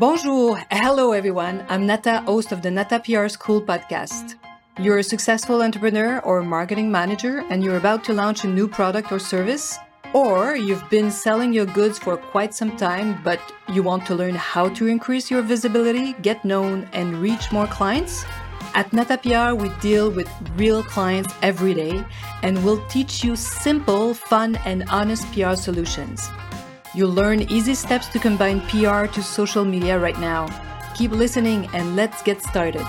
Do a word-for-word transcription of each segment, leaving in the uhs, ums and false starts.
Bonjour, hello everyone. I'm Nata, host of the Nata P R School podcast. You're a successful entrepreneur or marketing manager and you're about to launch a new product or service, or you've been selling your goods for quite some time, but you want to learn how to increase your visibility, get known, and reach more clients? At Nata P R, we deal with real clients every day, and we'll teach you simple, fun, and honest P R solutions. You'll learn easy steps to combine P R to social media right now. Keep listening and let's get started.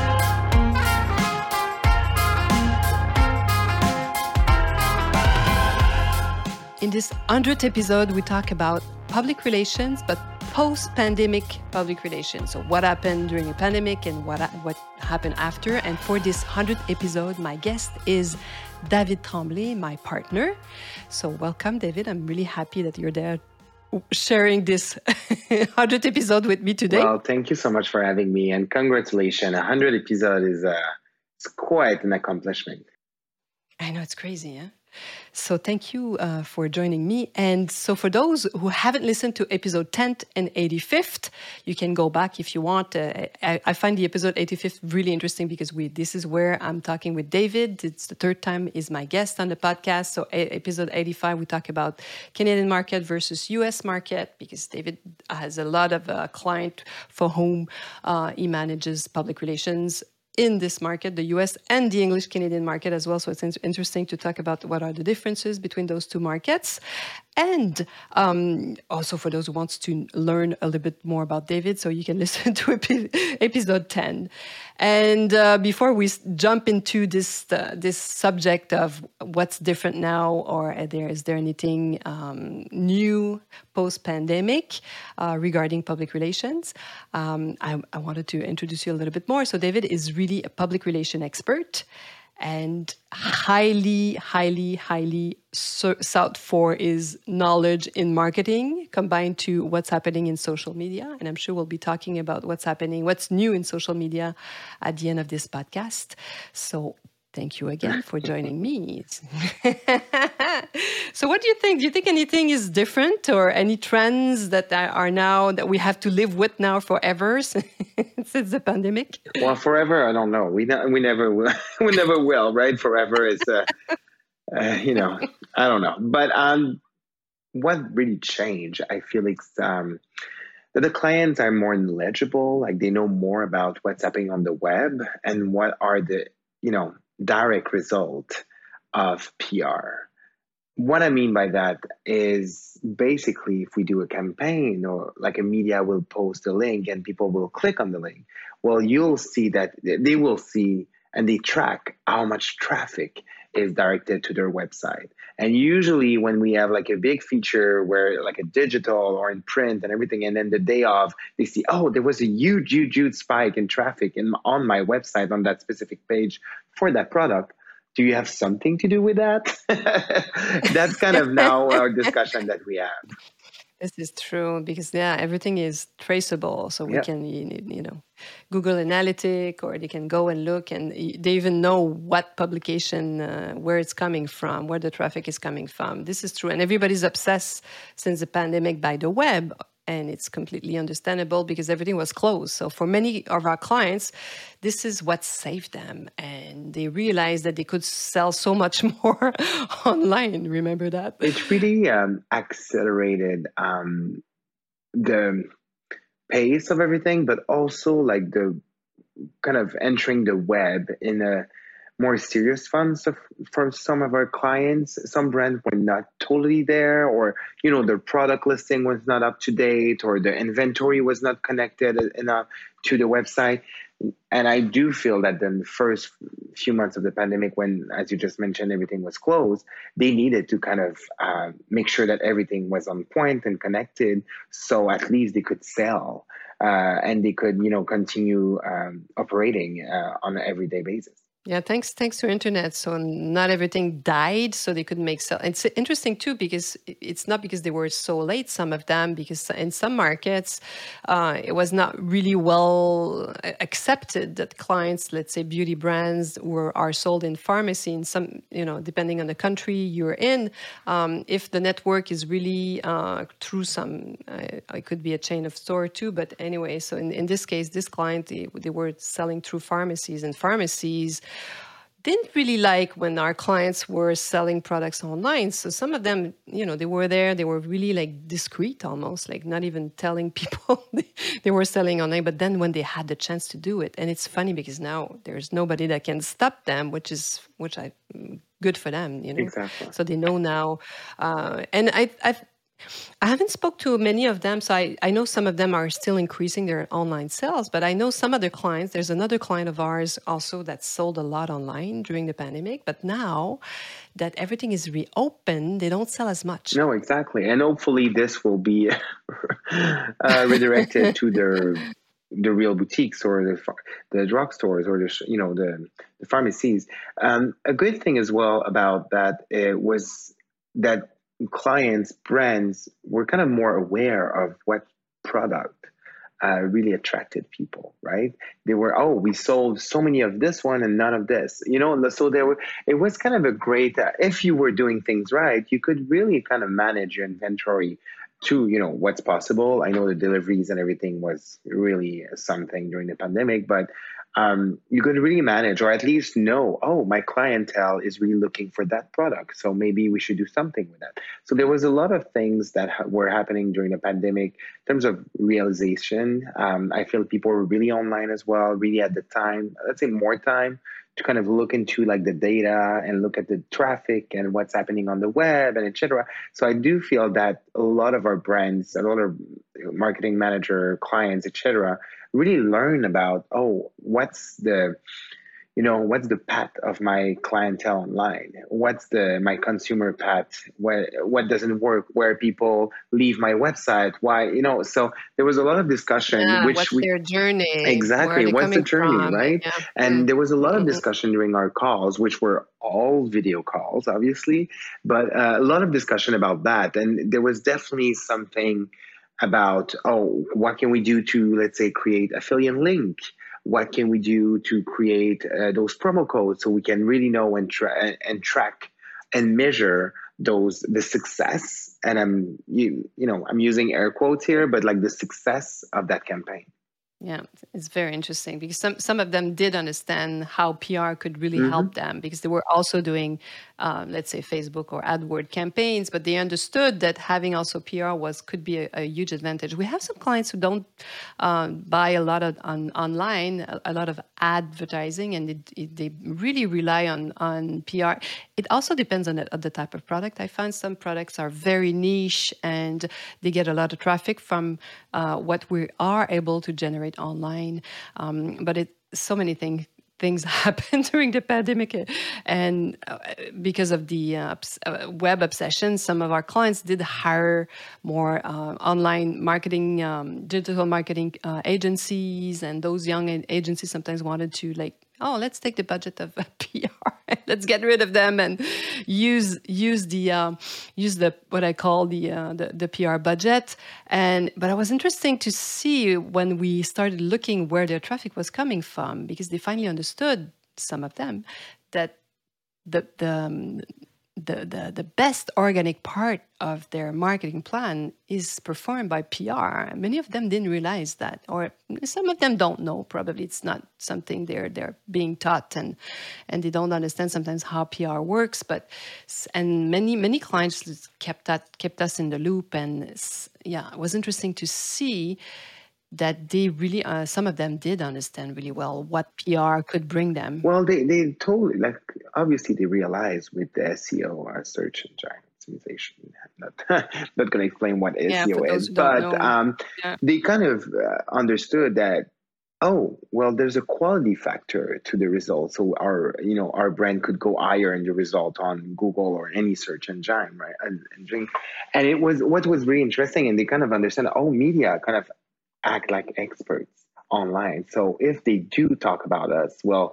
In this hundredth episode, we talk about public relations, but post-pandemic public relations. So what happened during a pandemic and what what happened after. And for this hundredth episode, my guest is David Tremblay, my partner. So welcome, David. I'm really happy that you're there sharing this hundredth episode with me today. Well, thank you so much for having me, and congratulations. A hundred episode is uh, it's quite an accomplishment. I know, it's crazy, huh? So thank you uh, for joining me. And so for those who haven't listened to episode tenth and eighty-fifth, you can go back if you want. Uh, I, I find the episode eighty-fifth really interesting because we this is where I'm talking with David. It's the third time he's my guest on the podcast. So a, episode eighty-five, we talk about Canadian market versus U S market because David has a lot of uh, client for whom uh, he manages public relations in this market, the U S and the English Canadian market as well. So it's interesting to talk about what are the differences between those two markets. And um, also for those who want to learn a little bit more about David, so you can listen to epi- episode ten. And uh, before we jump into this uh, this subject of what's different now, or is there, is there anything um, new post-pandemic uh, regarding public relations, um, I, I wanted to introduce you a little bit more. So David is really a public relation expert and highly, highly, highly sought for his knowledge in marketing combined to what's happening in social media. And I'm sure we'll be talking about what's happening, what's new in social media at the end of this podcast. So thank you again for joining me. So what do you think? Do you think anything is different or any trends that are now that we have to live with now forever since the pandemic? Well, forever, I don't know. We ne- we never will. we never will, right? Forever is, uh, uh, you know, I don't know. But um, what really changed, I feel like um, that the clients are more knowledgeable. Like they know more about what's happening on the web and what are the, you know, direct result of P R. What I mean by that is basically if we do a campaign or like a media will post a link and people will click on the link, well, you'll see that they will see and they track how much traffic is directed to their website. And usually when we have like a big feature where like a digital or in print and everything, and then the day of, they see, oh, there was a huge, huge, huge spike in traffic in, on my website on that specific page for that product. Do you have something to do with that? That's kind of now our discussion that we have. This is true because, yeah, everything is traceable. So we Yep. can, you know, Google Analytics, or they can go and look and they even know what publication, uh, where it's coming from, where the traffic is coming from. This is true. And everybody's obsessed since the pandemic by the web. And it's completely understandable because everything was closed. So for many of our clients, this is what saved them. And they realized that they could sell so much more online. Remember that? It really um, accelerated um, the pace of everything, but also like the kind of entering the web in a more serious fun. So for some of our clients, some brands were not totally there, or, you know, their product listing was not up to date, or the inventory was not connected enough to the website. And I do feel that in the first few months of the pandemic, when, as you just mentioned, everything was closed, they needed to kind of uh, make sure that everything was on point and connected. So at least they could sell uh, and they could, you know, continue um, operating uh, on an everyday basis. Yeah, thanks thanks to internet. So not everything died, so they could make sell. It's interesting too because i- it's not because they were so late. Some of them, because in some markets, uh, it was not really well uh, accepted that clients, let's say beauty brands, were are sold in pharmacy. In some, you know, depending on the country you're in, um, if the network is really uh, through some, uh, it could be a chain of store too. But anyway, so in, in this case, this client they, they were selling through pharmacies, and pharmacies didn't really like when our clients were selling products online. So some of them, you know, they were there, they were really like discreet almost, like not even telling people they, they were selling online. But then when they had the chance to do it, and it's funny because now there's nobody that can stop them, which is, which I, good for them, you know. Exactly. So they know now. Uh, and I, I I haven't spoke to many of them, so I, I know some of them are still increasing their online sales, but I know some other clients. There's another client of ours also that sold a lot online during the pandemic, but now that everything is reopened, they don't sell as much. No, exactly. And hopefully this will be uh, redirected to their the real boutiques or the the drugstores or the you know the, the pharmacies. Um, a good thing as well about that uh, was that clients, brands were kind of more aware of what product uh, really attracted people, right? They were, oh, we sold so many of this one and none of this, you know. And so there were, it was kind of a great, uh, if you were doing things right, you could really kind of manage your inventory to, you know, what's possible. I know the deliveries and everything was really something during the pandemic, but um, you could really manage, or at least know, oh, my clientele is really looking for that product, so maybe we should do something with that. So there was a lot of things that ha- were happening during the pandemic in terms of realization. Um, I feel people were really online as well, really at the time, let's say more time to kind of look into like the data and look at the traffic and what's happening on the web and et cetera. So I do feel that a lot of our brands, a lot of marketing manager clients, et cetera, really learn about, oh, what's the you know what's the path of my clientele online, what's the my consumer path, what what doesn't work, where people leave my website, why, you know so there was a lot of discussion Yeah, which what's we their journey? Where are exactly they what's the coming journey, from? right? Yeah. And Mm, there was a mm, lot of mm, mm. discussion during our calls, which were all video calls obviously, but uh, a lot of discussion about that. And there was definitely something about, oh, what can we do to, let's say, create affiliate link, what can we do to create uh, those promo codes so we can really know and, tra- and track and measure those the success. And I'm you you know I'm using air quotes here, but like the success of that campaign. Yeah, it's very interesting because some some of them did understand how P R could really Hmm. help them because they were also doing, um, let's say, Facebook or AdWord campaigns, but they understood that having also P R was could be a, a huge advantage. We have some clients who don't um, buy a lot of on online, a, a lot of advertising, and it, it, they really rely on on P R. It also depends on the, on the type of product. I find some products are very niche and they get a lot of traffic from uh, what we are able to generate online. Um, but it so many things things happened during the pandemic, uh, and uh, because of the uh, obs- uh, web obsession, some of our clients did hire more uh, online marketing, um, digital marketing uh, agencies, and those young a- agencies sometimes wanted to like, oh, let's take the budget of P R, let's get rid of them and use use the um, use the what I call the, uh, the the P R budget. And but it was interesting to see when we started looking where their traffic was coming from because they finally understood, some of them, that the the um, the, the, the best organic part of their marketing plan is performed by P R. Many of them didn't realize that, or some of them don't know. Probably it's not something they're they're being taught, and and they don't understand sometimes how P R works. But and many many clients kept that kept us in the loop, and yeah, it was interesting to see that they really uh, some of them did understand really well what P R could bring them. Well, they they totally, like, obviously they realize with the S E O, uh, search engine optimization. I'm not not going to explain what Yeah, for S E O those is, who don't but know. um, Yeah. they kind of uh, understood that, oh, well, there's a quality factor to the result. So our, you know, our brand could go higher in the result on Google or any search engine, right? And, and, and it was, what was really interesting, and they kind of understand, oh, media kind of act like experts online. So if they do talk about us, well,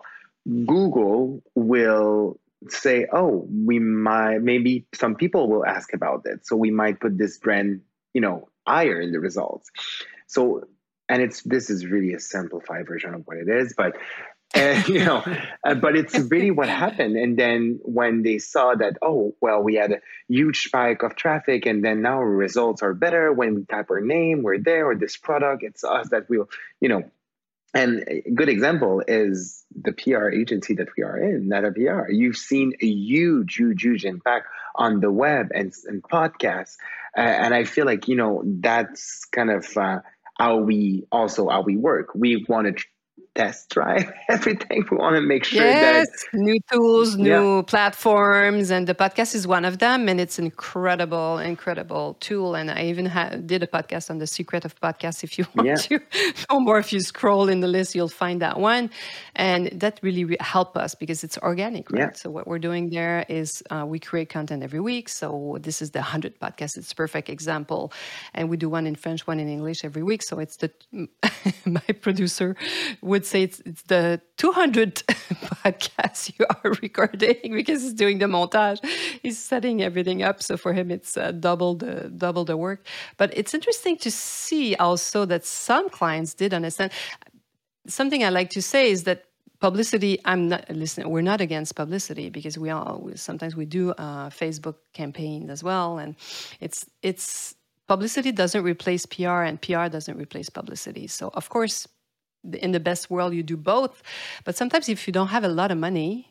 Google will say, oh, we might, maybe some people will ask about it. So we might put this brand, you know, higher in the results. So, and it's, this is really a simplified version of what it is, but, and, you know, uh, but it's really what happened. And then when they saw that, oh, well, we had a huge spike of traffic, and then now our results are better when we type our name, we're there, or this product, it's us that will, you know. And a good example is the P R agency that we are in, Neta P R. You've seen a huge, huge, huge impact on the web and, and podcasts. Uh, and I feel like, you know, that's kind of uh, how we also, how we work. We want to test drive everything. We want to make sure Yes, that, new tools, yeah, new platforms, and the podcast is one of them. And it's an incredible, incredible tool. And I even ha- did a podcast on the secret of podcasts. If you want yeah, to know more, if you scroll in the list, you'll find that one. And that really re- help us because it's organic, yeah, right? So what we're doing there is uh, we create content every week. So this is the one hundred podcast. It's a perfect example. And we do one in French, one in English every week. So it's the, my producer would say it's, it's the two hundred podcasts you are recording because he's doing the montage. He's setting everything up. So for him, it's uh, double the double the work. But it's interesting to see also that some clients did understand. Something I like to say is that publicity, I'm not, listen, we're not against publicity because we all, we, sometimes we do uh, Facebook campaigns as well. And it's, it's, publicity doesn't replace P R and P R doesn't replace publicity. So of course, in the best world, you do both. But sometimes if you don't have a lot of money,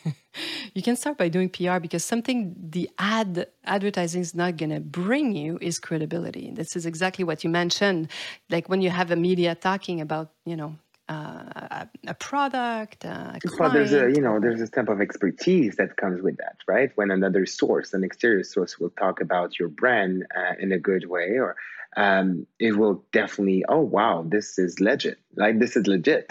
you can start by doing P R because something the ad advertising is not going to bring you is credibility. This is exactly what you mentioned. Like when you have a media talking about, you know, uh, a, a product, uh, a but there's a, client. you know, Or, there's a type of expertise that comes with that, right? When another source, an exterior source, will talk about your brand uh, in a good way, or um, it will definitely, oh wow, this is legit. Like this is legit.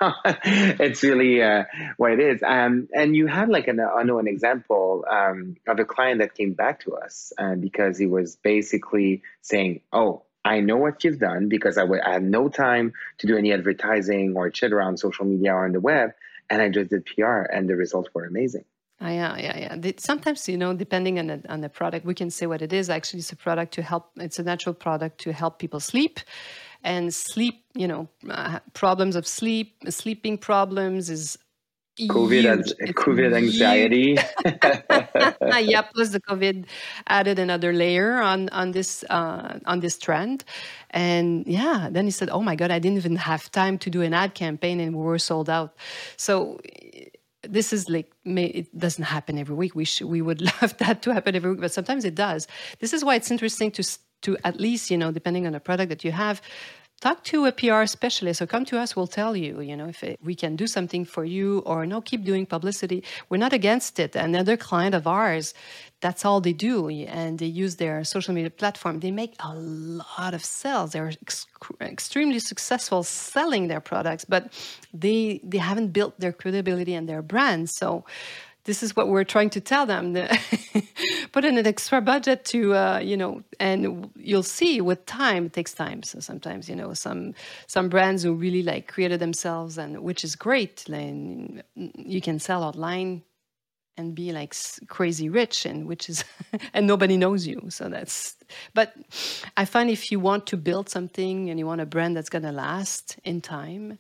It's really uh, what it is. Um, and you had like an, I know an example um, of a client that came back to us uh, because he was basically saying, oh, I know what you've done because I, w- I had no time to do any advertising or et cetera on social media or on the web. And I just did P R and the results were amazing. oh, yeah, yeah, yeah. The- Sometimes, you know, depending on the, on the product, we can say what it is. Actually, it's a product to help, it's a natural product to help people sleep. And sleep, you know, uh, problems of sleep, sleeping problems is COVID, huge. as It's COVID huge. anxiety. Yeah, plus the COVID added another layer on on this uh, on this trend, and yeah, then he said, "Oh my God, I didn't even have time to do an ad campaign, and we were sold out." So this is like may, it doesn't happen every week. We sh- we would love that to happen every week, but sometimes it does. This is why it's interesting to to at least, you know, depending on the product that you have, talk to a P R specialist or come to us. We'll tell you, you know, if it, we can do something for you or no, keep doing publicity. We're not against it. Another client of ours, that's all they do. And they use their social media platform. They make a lot of sales. They're ex- extremely successful selling their products, but they, they haven't built their credibility and their brand. So this is what we're trying to tell them. Put in an extra budget to, uh, you know, and you'll see with time, it takes time. So sometimes, you know, some some brands who really like created themselves, and which is great. Like, you can sell online and be like crazy rich, and which is, and nobody knows you. So that's, but I find if you want to build something and you want a brand that's going to last in time,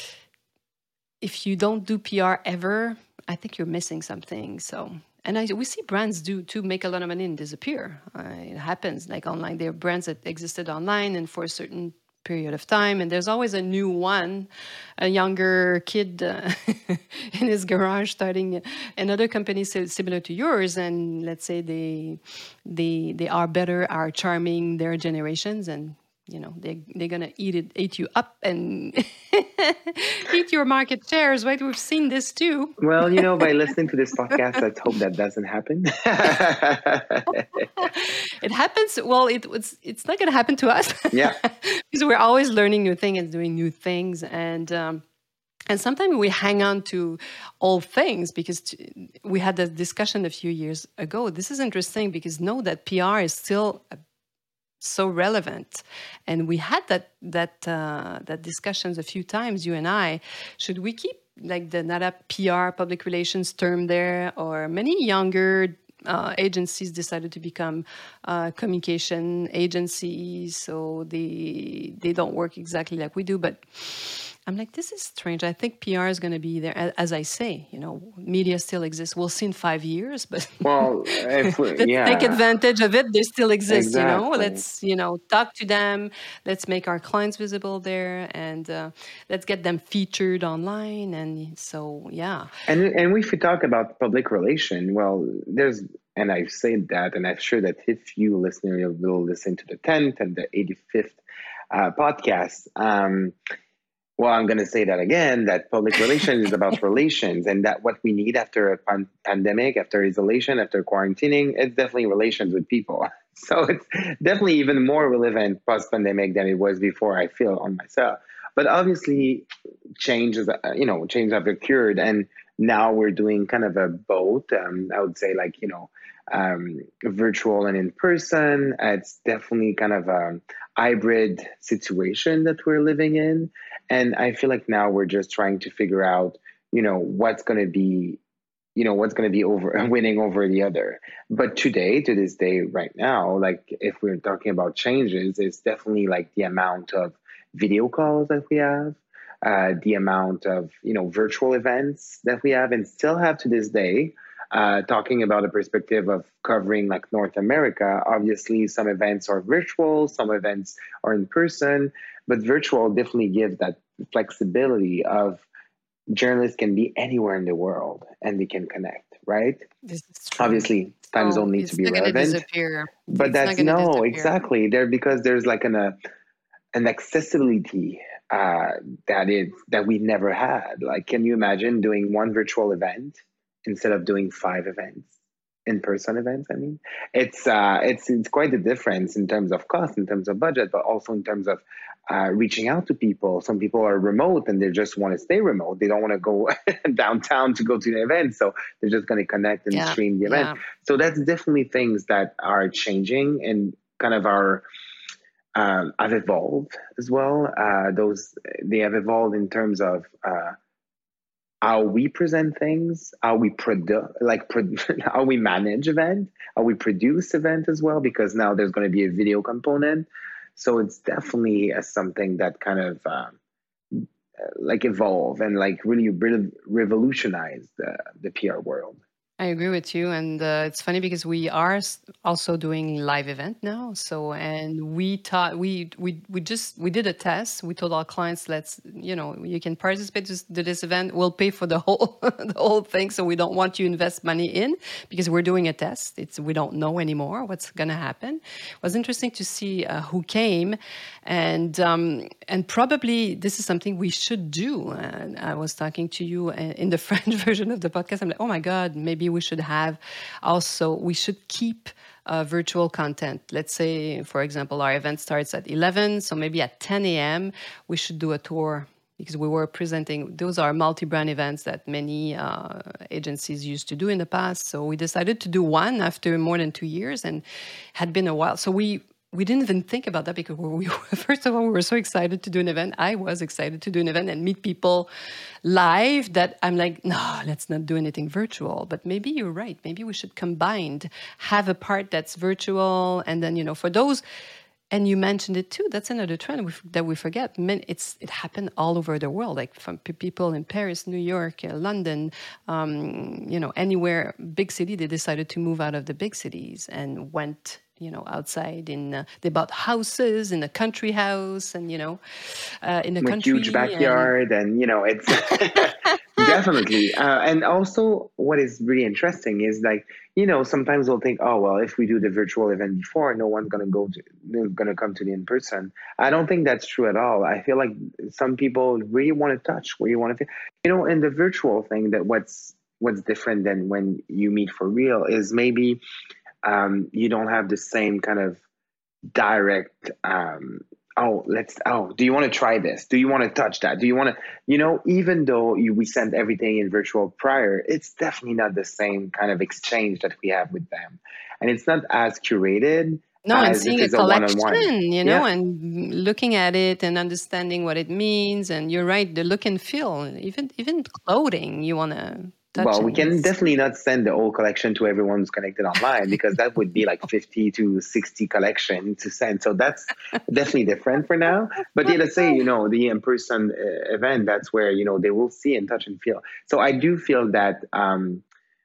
if you don't do P R ever, I think you're missing something. So, and I, we see brands do to make a lot of money and disappear. Uh, it happens like online. There are brands that existed online and for a certain period of time, and there's always a new one, a younger kid uh, in his garage starting another company similar to yours, and let's say they they they are better, are charming their generations, and you know, they, they're going to eat it, eat you up and eat your market shares, right? We've seen this too. Well, you know, by listening to this podcast, let's hope that doesn't happen. It happens. Well, it, it's, it's not going to happen to us. Yeah. Because we're always learning new things and doing new things. And, um, and sometimes we hang on to old things because t- we had a discussion a few years ago. This is interesting because know that P R is still a so relevant. And we had that that uh, that discussions a few times, you and I. Should we keep like the NADAP P R, public relations term there, or many younger uh, agencies decided to become uh, communication agencies, so they they don't work exactly like we do, but I'm like, this is strange. I think P R is going to be there. As I say, you know, media still exists. We'll see in five years, but Well, if we, let's take yeah, advantage of it. They still exist, you know. exactly. Let's, you know, talk to them. Let's make our clients visible there, and uh, let's get them featured online. And so, yeah. And and if we talk about public relation, well, there's, and I've said that, and I'm sure that if you listener will listen to the tenth and the eighty-fifth uh, podcast, um, well, I'm going to say that again, that public relations is about relations, and that what we need after a pan- pandemic, after isolation, after quarantining, it's definitely relations with people. So it's definitely even more relevant post-pandemic than it was before, I feel, on myself. But obviously, change is, uh, you know, change have occurred, and now we're doing kind of a both. Um, I would say, like, you know, um, virtual and in person. Uh, it's definitely kind of a hybrid situation that we're living in, and I feel like now we're just trying to figure out, you know, what's going to be, you know, what's going to be over winning over the other. But today, to this day, right now, like if we're talking about changes, it's definitely like the amount of video calls that we have, uh, the amount of, you know, virtual events that we have and still have to this day. Uh, talking about a perspective of covering like North America, obviously some events are virtual, some events are in person, but virtual definitely gives that flexibility of journalists can be anywhere in the world and we can connect, right? This is true. Obviously, time So zone need to it's be not going to relevant, disappear. but It's not that's going to no, disappear. exactly there because there's like an uh, an accessibility uh, that is that we never had. Like, can you imagine doing one virtual event instead of doing five events? In-person events, I mean, it's uh, it's it's quite a difference in terms of cost, in terms of budget, but also in terms of uh, reaching out to people. Some people are remote and they just want to stay remote. They don't want to go downtown to go to the event, so they're just going to connect and Yeah, stream the event. yeah. So that's definitely things that are changing and kind of are um, have evolved as well. Uh, those they have evolved in terms of. Uh, how we present things, how we produce, like pro- how we manage event, how we produce event as well, because now there's going to be a video component. So it's definitely uh, something that kind of um, like evolve and like really, really revolutionize the, the P R world. I agree with you, and uh, it's funny because we are s- also doing live event now. So, and we taught we we we just we did a test. We told our clients, let's you know you can participate to to this event. We'll pay for the whole the whole thing. So we don't want you to invest money in because we're doing a test. It's we don't know anymore what's going to happen. It was interesting to see uh, who came, and um, and probably this is something we should do. And I was talking to you uh, in the French version of the podcast. I'm like, oh my God, maybe we should have also we should keep uh, virtual content. Let's say, for example, our event starts at eleven, so maybe at ten a.m. we should do a tour because we were presenting. Those are multi-brand events that many uh, agencies used to do in the past. So we decided to do one after more than two years, and had been a while. So we we didn't even think about that because we, first of all, we were so excited to do an event. I was excited to do an event and meet people live that I'm like, no, let's not do anything virtual. But maybe you're right. Maybe we should combine, have a part that's virtual. And then, you know, for those, and you mentioned it too, that's another trend we, that we forget. Men, it's It happened all over the world, like from p- people in Paris, New York, uh, London, um, you know, anywhere, big city, they decided to move out of the big cities and went you know, outside in, uh, they bought houses in a country house and, you know, uh, in the With country. huge And backyard and, you know, it's definitely. Uh, and also what is really interesting is like, you know, sometimes we'll think, oh, well, if we do the virtual event before, no one's going to go to, they're going to come to the in-person. I don't think that's true at all. I feel like some people really want to touch, really want to, you know, in the virtual thing that what's, what's different than when you meet for real is maybe um, you don't have the same kind of direct, um, oh, let's, oh, do you want to try this? Do you want to touch that? Do you want to, you know, even though you, we sent everything in virtual prior, it's definitely not the same kind of exchange that we have with them. And it's not as curated No, and as if seeing a it's a one-on-one. collection, you know, Yeah. and looking at it and understanding what it means. And you're right, the look and feel, even even clothing, you want to touch Well, we and can see. definitely not send the whole collection to everyone who's connected online because that would be like fifty to sixty collection to send. So that's definitely different for now. But yeah, let's say, you know, the in-person uh, event, that's where, you know, they will see and touch and feel. So I do feel that, um,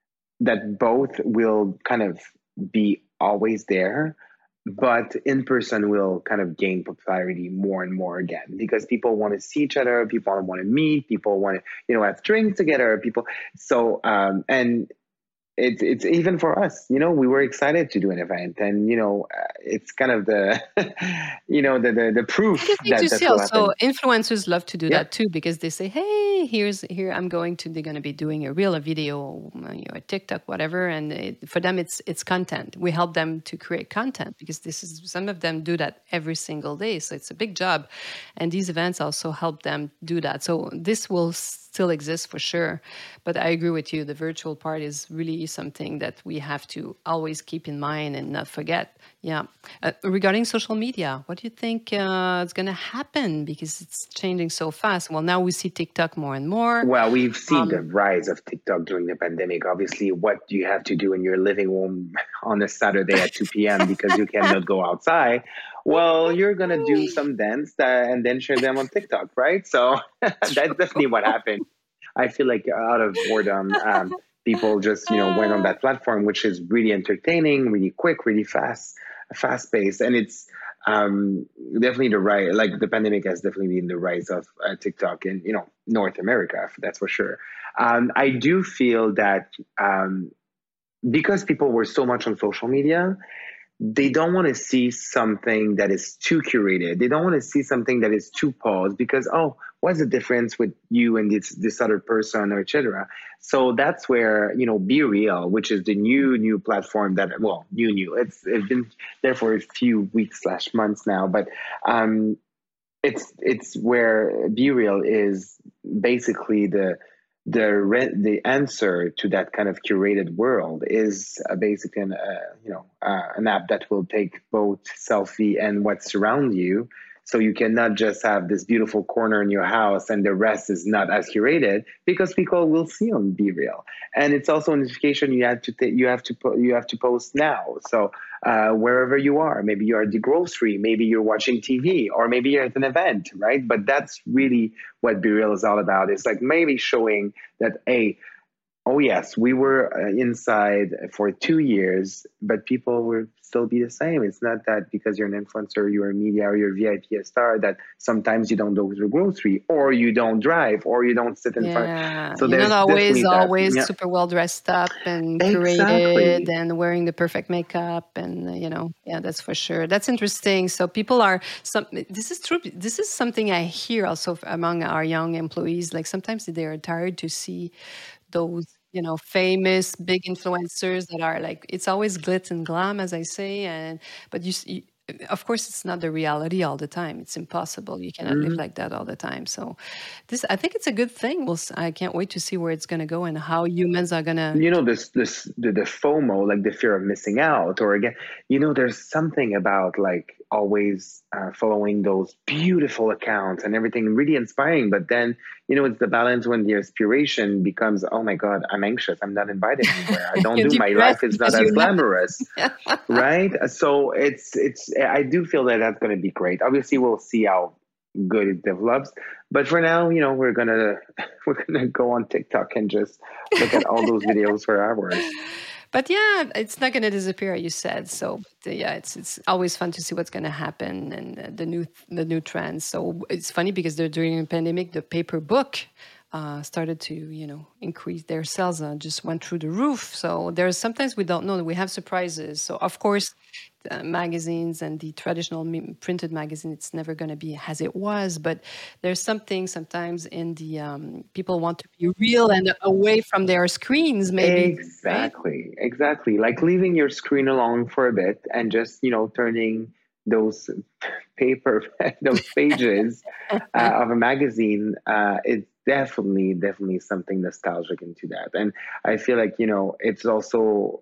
that both will kind of be always there, but in person will kind of gain popularity more and more again because people want to see each other, people want to meet, people want to, you know, have drinks together, people. So um, and it's it's even for us, you know, we were excited to do an event, and you know, uh, it's kind of the, you know, the the, the proof Interesting to that see that will also happen. influencers love to do Yeah. that too because they say, hey, here's here I'm going to they're going to be doing a reel, a video, uh, you know, a TikTok, whatever, and it, for them it's it's content. We help them to create content because this is some of them do that every single day, so it's a big job, and these events also help them do that. So this will still exist for sure, but I agree with you. The virtual part is really something that we have to always keep in mind and not forget. Yeah. Uh, regarding social media, what do you think uh, is going to happen because it's changing so fast? Well, now we see TikTok more and more. Well, we've seen the Um, rise of TikTok during the pandemic. Obviously, what do you have to do in your living room on a Saturday at two p.m. because you cannot go outside? Well, you're going to do some dance that, and then share them on TikTok, right? So that's true. definitely what happened. I feel like out of boredom, um, people just, you know, went on Uh, that platform, which is really entertaining, really quick, really fast, fast paced. And it's um, definitely the rise, like the pandemic has definitely been the rise of uh, TikTok in, you know, North America, that's for sure. Um, I do feel that um, because people were so much on social media, they don't want to see something that is too curated. They don't want to see something that is too paused because, oh, what's the difference with you and this this other person or et cetera. So that's where, you know, Be Real, which is the new new platform that, well, new new. It's it's been there for a few weeks slash months now, but um, it's it's where Be Real is basically the the re- the answer to that kind of curated world is uh, basically an, uh, you know uh, an app that will take both selfie and what's around you, so you cannot just have this beautiful corner in your house and the rest is not as curated because people will see on Be Real. And it's also a notification you have to ta- you have to po- you have to post now. So uh, wherever you are, maybe you're at the grocery, maybe you're watching T V, or maybe you're at an event, right? But that's really what Be Real is all about. It's like maybe showing that, hey, oh yes, we were uh, inside for two years, but people will still be the same. It's not that because you're an influencer, you're a media, or you're a V I P, a star, that sometimes you don't go to the grocery, or you don't drive, or you don't sit in front. yeah, So you're not there's always definitely that. always Yeah, super well dressed up and curated exactly. and wearing the perfect makeup, and uh, you know, yeah, that's for sure. That's interesting. So people are some. This is true. This is something I hear also f- among our young employees. Like sometimes they are tired to see those, you know, famous big influencers that are like, it's always glitz and glam, as I say, and but you, s- you of course it's not the reality all the time. It's impossible. You cannot live Mhm. like that all the time. So this, I think it's a good thing. We'll s- I can't wait to see where it's going to go and how humans are going to. You know, this this the, the FOMO, like the fear of missing out, or again, you know, there's something about like always uh, following those beautiful accounts and everything really inspiring, but then, you know, it's the balance when the aspiration becomes, oh my god, I'm anxious, I'm not invited anywhere, I don't You're do, my depressed life is not because as you're not. glamorous, right? So it's it's I do feel that that's going to be great. Obviously we'll see how good it develops, but for now, you know, we're gonna we're gonna go on TikTok and just look at all those videos for hours. But yeah, it's not going to disappear, you said. So but, uh, yeah, it's it's always fun to see what's going to happen and uh, the new the new trends. So it's funny because they're during the pandemic, the paper book uh, started to, you know, increase their sales. Uh, just went through the roof. So there's sometimes we don't know. We have surprises. So of course, uh, magazines and the traditional me- printed magazine, it's never going to be as it was. But there's something sometimes in the um, people want to be real and away from their screens, maybe, right? Exactly, exactly. Like leaving your screen alone for a bit and just, you know, turning those paper, those pages uh, of a magazine. Uh, it's definitely, definitely something nostalgic into that. And I feel like, you know, it's also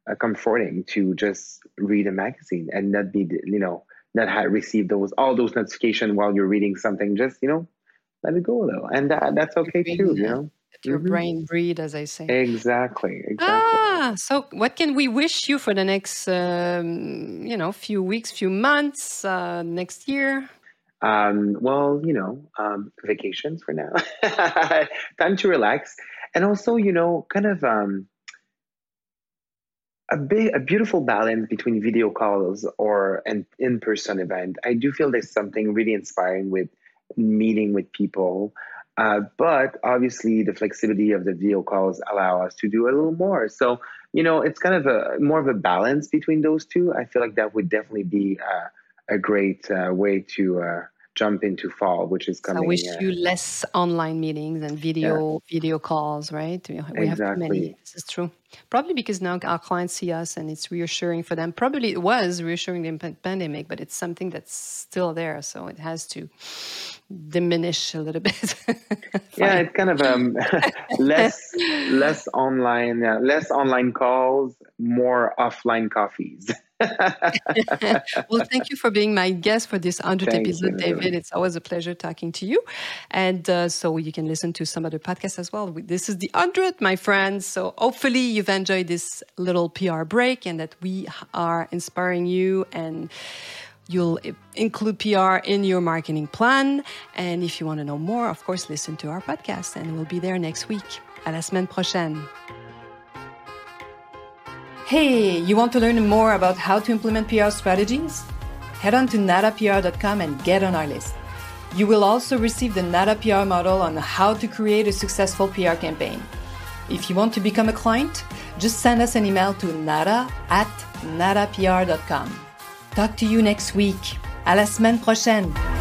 uh, comforting to just read a magazine and not be, you know, not have receive those all those notifications while you're reading something. Just, you know, let it go a little, and that, that's Your okay too. brain, You uh, know. let your Hmm. brain breathe, as I say. Exactly. Exactly. Ah, so what can we wish you for the next, um, you know, few weeks, few months, uh, next year? Um, well, you know, um, vacations for now. Time to relax, and also, you know, kind of um, a big, a beautiful balance between video calls or an in-person event. I do feel there's something really inspiring with meeting with people, uh, but obviously the flexibility of the video calls allow us to do a little more. So, you know, it's kind of a more of a balance between those two. I feel like that would definitely be uh, a great uh, way to uh, jump into fall, which is So I coming. wish Uh, you less online meetings and yeah, video video calls, right? We we have too many. exactly. This is true. Probably because now our clients see us and it's reassuring for them. Probably it was reassuring in the pandemic, but it's something that's still there. So it has to diminish a little bit. Yeah, Fine. it's kind of um less less online uh, less online calls, more offline coffees. Well, thank you for being my guest for this hundredth Thank you, episode, David. Natalie. It's always a pleasure talking to you. And uh, so you can listen to some other podcasts as well. This is the hundredth, my friends. So hopefully you've enjoyed this little P R break and that we are inspiring you and you'll include P R in your marketing plan. And if you want to know more, of course, listen to our podcast and we'll be there next week. À la semaine prochaine. Hey, you want to learn more about how to implement P R strategies? Head on to nada P R dot com and get on our list. You will also receive the Nada P R model on how to create a successful P R campaign. If you want to become a client, just send us an email to nada at nada P R dot com. Talk to you next week. À la semaine prochaine.